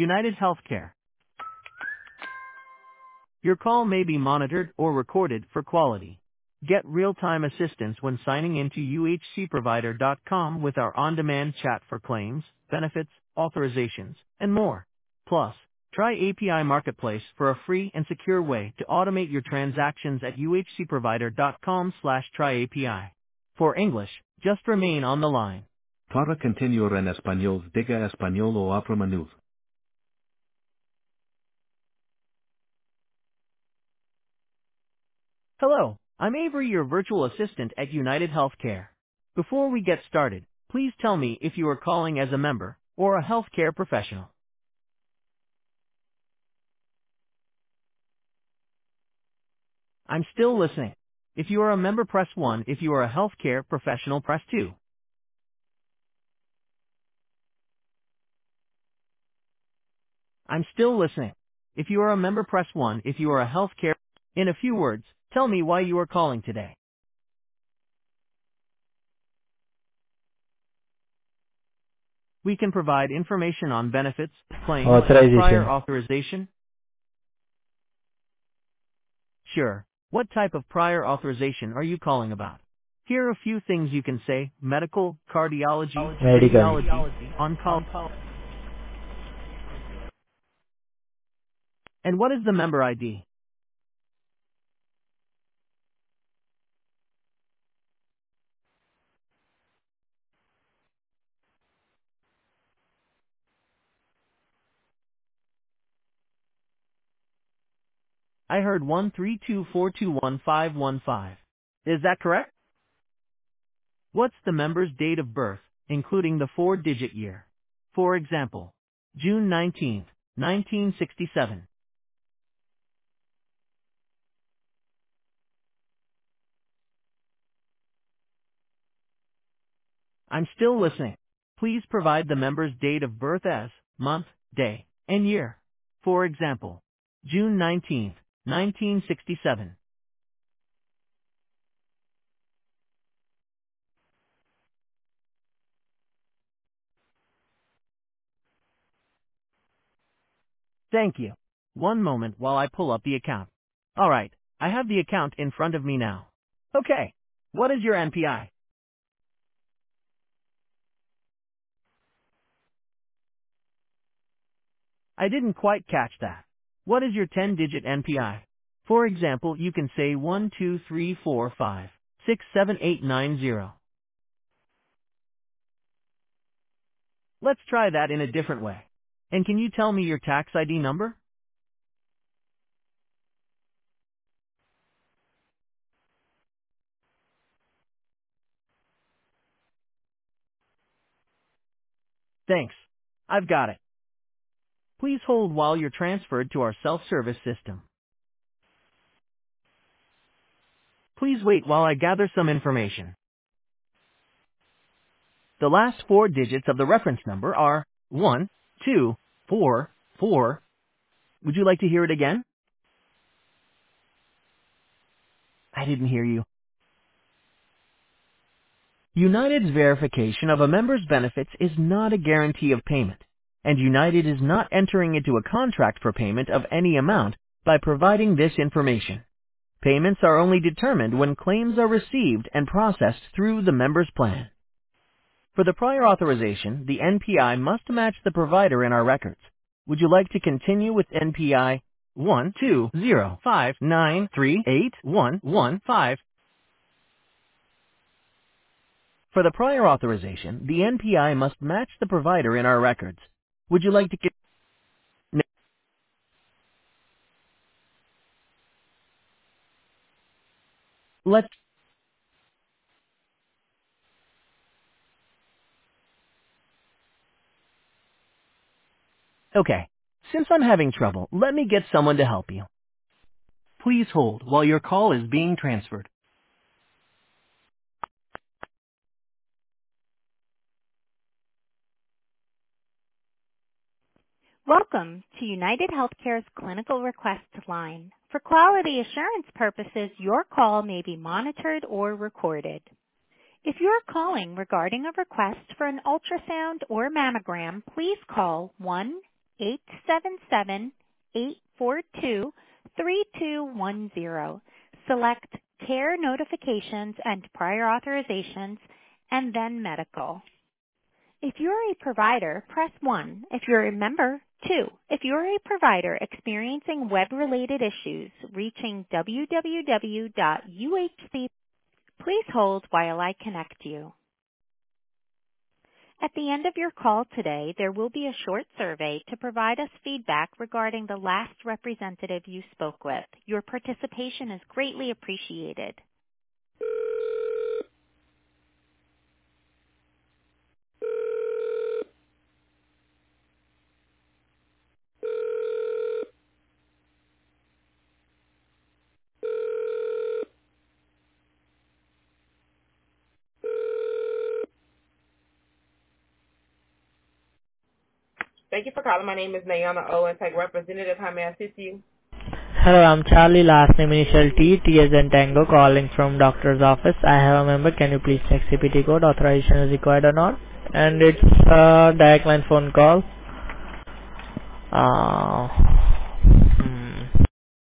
United Healthcare. Your call may be monitored or recorded for quality. Get real-time assistance when signing into uhcprovider.com with our on-demand chat for claims, benefits, authorizations, and more. Plus, try API Marketplace for a free and secure way to automate your transactions at uhcprovider.com/tryapi. For English, just remain on the line. Para continuar en español, diga español o abra menú. Hello, I'm Avery, your virtual assistant at United Healthcare. Before we get started, please tell me if you are calling as a member or a healthcare professional. I'm still listening. If you are a member, press 1. If you are a healthcare professional, press 2. I'm still listening. If you are a member, press 1. If you are a healthcare, in a few words, tell me why you are calling today. We can provide information on benefits, claims, prior Authorization. authorization. Sure. What type of prior authorization are you calling about? Here are a few things you can say: medical, cardiology, Medical. radiology, oncology. And what is the member ID? I heard 132421515. Is that correct? What's the member's date of birth, including the 4-digit year? For example, June 19th, 1967. I'm still listening. Please provide the member's date of birth as month, day, and year. For example, June 19th, 1967. Thank you. One moment while I pull up the account. Alright, I have the account in front of me now. Okay, what is your NPI? I didn't quite catch that. What is your 10-digit NPI? For example, you can say 12345678890. Let's try that in a different way. And can you tell me your tax ID number? Thanks. I've got it. Please hold while you're transferred to our self-service system. Please wait while I gather some information. The last 4 digits of the reference number are 1244. Would you like to hear it again? I didn't hear you. United's verification of a member's benefits is not a guarantee of payment, and United is not entering into a contract for payment of any amount by providing this information. Payments are only determined when claims are received and processed through the member's plan. For the prior authorization, the NPI must match the provider in our records. Would you like to continue with NPI 12059381115? For the prior authorization, the NPI must match the provider in our records. Would you like to let's Okay. Since I'm having trouble, let me get someone to help you. Please hold while your call is being transferred. Welcome to United Healthcare's clinical request line. For quality assurance purposes, your call may be monitored or recorded. If you are calling regarding a request for an ultrasound or mammogram, please call 877-842-3210. Select Care Notifications and Prior Authorizations, and then Medical. If you're a provider, press 1. If you're a member, 2. If you're a provider experiencing web-related issues, reaching www.uhc, please hold while I connect you. At the end of your call today, there will be a short survey to provide us feedback regarding the last representative you spoke with. Your participation is greatly appreciated. Thank you for calling. My name is Nayana Owens, Tech Representative. How may I assist you? Hello, I'm Charlie, last name initial T as in Tango, calling from doctor's office. I have a member. Can you please check CPT code? Authorization is required or not? And it's a direct line phone call.